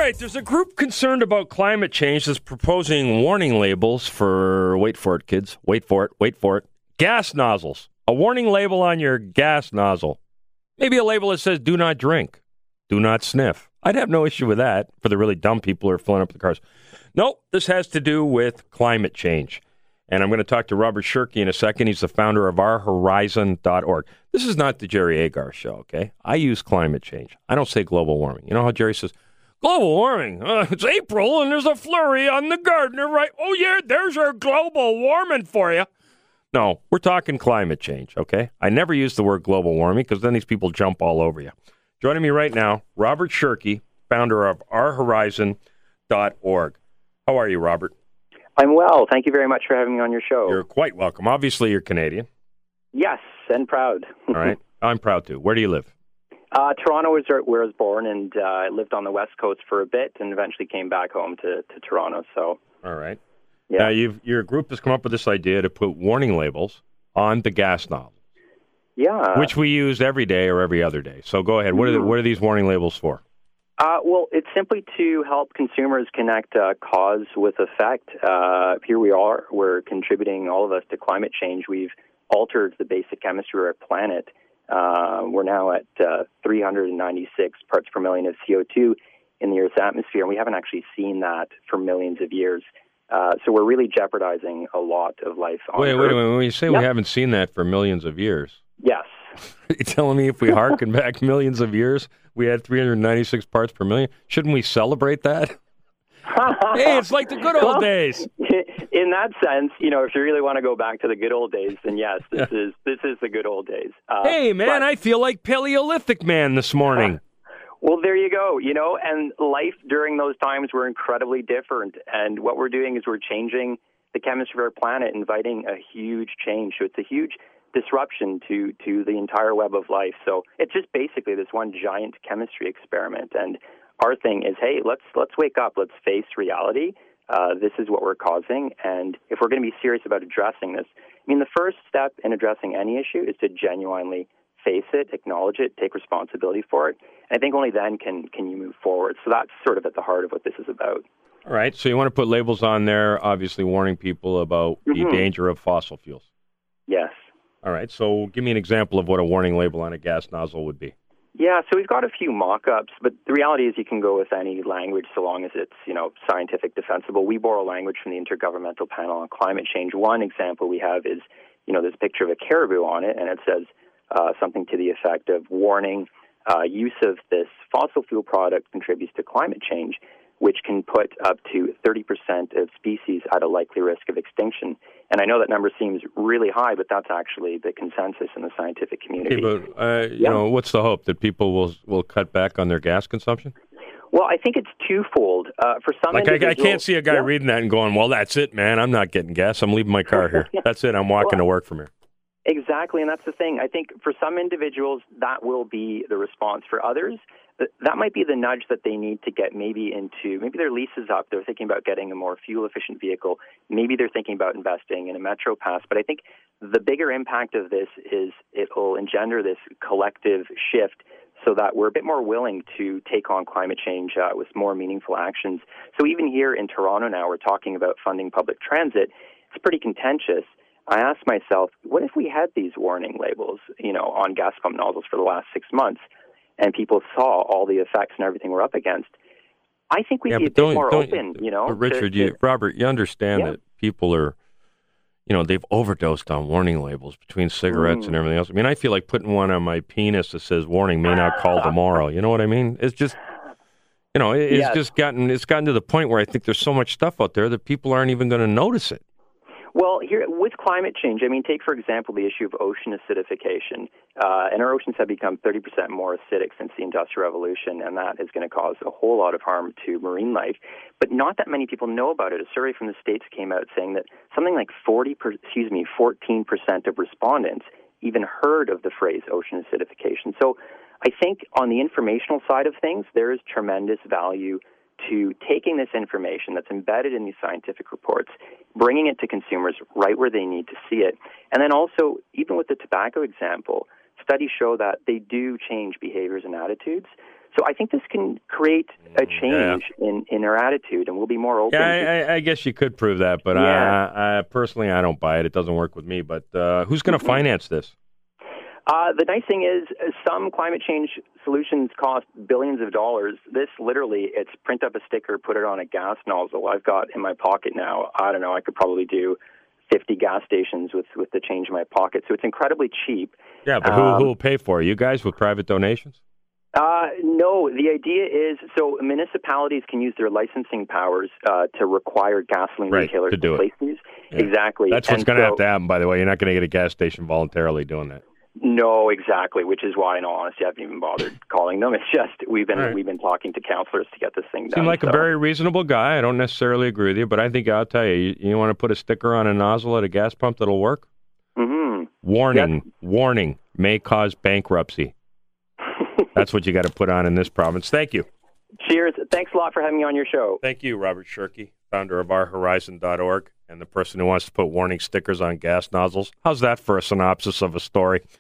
right, there's a group concerned about climate change that's proposing warning labels for, wait for it, kids, wait for it, gas nozzles. A warning label on your gas nozzle. Maybe a label that says, do not drink, do not sniff. I'd have no issue with that for the really dumb people who are filling up the cars. Nope, this has to do with climate change. And I'm going to talk to Robert Shirky in a second. He's the founder of ourhorizon.org. This is not the Jerry Agar show, okay? I use climate change. I don't say global warming. You know how Jerry says, global warming, it's April and there's a flurry on the gardener, right? Oh, yeah, there's our global warming for you. No, we're talking climate change, okay? I never use the word global warming because then these people jump all over you. Joining me right now, Robert Shirky, founder of ourhorizon.org. How are you, Robert? I'm well. Thank you very much for having me on your show. You're quite welcome. Obviously, you're Canadian. Yes, and proud. All right. I'm proud, too. Where do you live? Toronto is where I was born, and I lived on the West Coast for a bit and eventually came back home to Toronto. So. All right. Yeah. Now, your group has come up with this idea to put warning labels on the gas nozzles. Yeah. Which we use every day or every other day. So go ahead. What are these warning labels for? Well, it's simply to help consumers connect cause with effect. Here we are. We're contributing, all of us, to climate change. We've altered the basic chemistry of our planet. We're now at 396 parts per million of CO2 in the Earth's atmosphere, and we haven't actually seen that for millions of years. So we're really jeopardizing a lot of life on Earth. Wait a minute. When you say we haven't seen that for millions of years. Yes. Are you telling me if we harken back millions of years, we had 396 parts per million? Shouldn't we celebrate that? Hey, it's like the good old days. In that sense, if you really want to go back to the good old days, then yes, this is the good old days. Hey, man, I feel like Paleolithic man this morning. Well, there you go, and life during those times were incredibly different. And what we're doing is we're changing the chemistry of our planet, inviting a huge change. So it's a huge disruption to the entire web of life. So it's just basically this one giant chemistry experiment. And our thing is, hey, let's wake up. Let's face reality. This is what we're causing. And if we're going to be serious about addressing this, the first step in addressing any issue is to genuinely face it, acknowledge it, take responsibility for it. And I think only then can you move forward. So that's sort of at the heart of what this is about. All right. So you want to put labels on there, obviously warning people about the danger of fossil fuels. Yes. All right. So give me an example of what a warning label on a gas nozzle would be. Yeah, so we've got a few mock-ups, but the reality is you can go with any language so long as it's, scientific defensible. We borrow language from the Intergovernmental Panel on Climate Change. One example we have is, this picture of a caribou on it, and it says something to the effect of warning, use of this fossil fuel product contributes to climate change, which can put up to 30% of species at a likely risk of extinction. And I know that number seems really high, but that's actually the consensus in the scientific community. Okay, but, what's the hope? That people will cut back on their gas consumption? Well, I think it's twofold. For some I can't see a guy reading that and going, well, that's it, man. I'm not getting gas. I'm leaving my car here. That's it. I'm walking to work from here. Exactly, and that's the thing. I think for some individuals, that will be the response. For others, that might be the nudge that they need to get maybe their lease is up. They're thinking about getting a more fuel-efficient vehicle. Maybe they're thinking about investing in a Metro Pass. But I think the bigger impact of this is it will engender this collective shift so that we're a bit more willing to take on climate change with more meaningful actions. So even here in Toronto now, we're talking about funding public transit. It's pretty contentious. I asked myself, what if we had these warning labels, on gas pump nozzles for the last 6 months, and people saw all the effects and everything we're up against? I think we'd be a bit more open, But Richard, Robert, you understand that people are, they've overdosed on warning labels between cigarettes and everything else. I feel like putting one on my penis that says "warning may not call tomorrow." You know what I mean? It's just, it's gotten to the point where I think there's so much stuff out there that people aren't even going to notice it. Well, here with climate change, take, for example, the issue of ocean acidification. And our oceans have become 30% more acidic since the Industrial Revolution, and that is going to cause a whole lot of harm to marine life. But not that many people know about it. A survey from the States came out saying that something like 14% of respondents even heard of the phrase ocean acidification. So I think on the informational side of things, there is tremendous value to taking this information that's embedded in these scientific reports, bringing it to consumers right where they need to see it. And then also, even with the tobacco example, studies show that they do change behaviors and attitudes. So I think this can create a change in our attitude, and we'll be more open. Yeah, I guess you could prove that, but I personally, I don't buy it. It doesn't work with me. But who's going to finance this? The nice thing is some climate change solutions cost billions of dollars. This literally, it's print up a sticker, put it on a gas nozzle. I've got in my pocket now, I don't know, I could probably do 50 gas stations with the change in my pocket. So it's incredibly cheap. Yeah, but who will pay for it? You guys with private donations? No, the idea is, so municipalities can use their licensing powers to require gasoline retailers to place these. Yeah. Exactly. That's what's going to have to happen, by the way. You're not going to get a gas station voluntarily doing that. No, exactly, which is why, in all honesty, I haven't even bothered calling them. It's just we've been talking to counselors to get this thing done. Seem like a very reasonable guy. I don't necessarily agree with you, but I think I'll tell you, you want to put a sticker on a nozzle at a gas pump that'll work? Mm-hmm. Warning, may cause bankruptcy. That's what you got to put on in this province. Thank you. Cheers. Thanks a lot for having me on your show. Thank you, Robert Shirky, founder of OurHorizon.org and the person who wants to put warning stickers on gas nozzles. How's that for a synopsis of a story?